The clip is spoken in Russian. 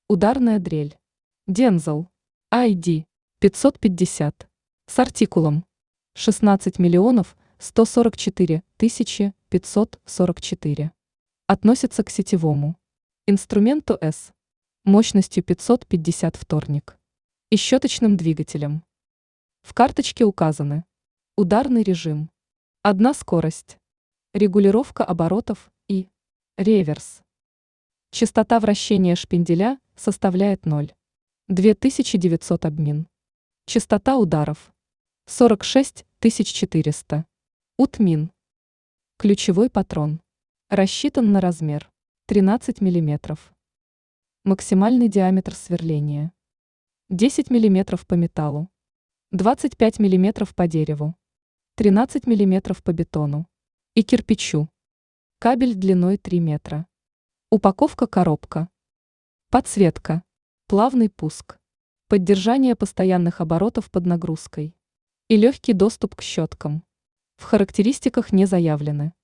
Ударная дрель. Дензел. ID 550. С артикулом 16 миллионов 144 тысячи 544. Относится к сетевому инструменту С мощностью 550 вторник и щеточным двигателем. В карточке указаны ударный режим, одна скорость, регулировка оборотов и реверс. Частота вращения шпинделя составляет 0,2900 обмин. Частота ударов 46 400. Утмин. Ключевой патрон. Рассчитан на размер 13 мм. Максимальный диаметр сверления 10 мм по металлу, 25 мм по дереву, 13 мм по бетону и кирпичу. Кабель длиной 3 метра. Упаковка коробка. Подсветка. Плавный пуск. Поддержание постоянных оборотов под нагрузкой. И легкий доступ к щеткам. В характеристиках не заявлены.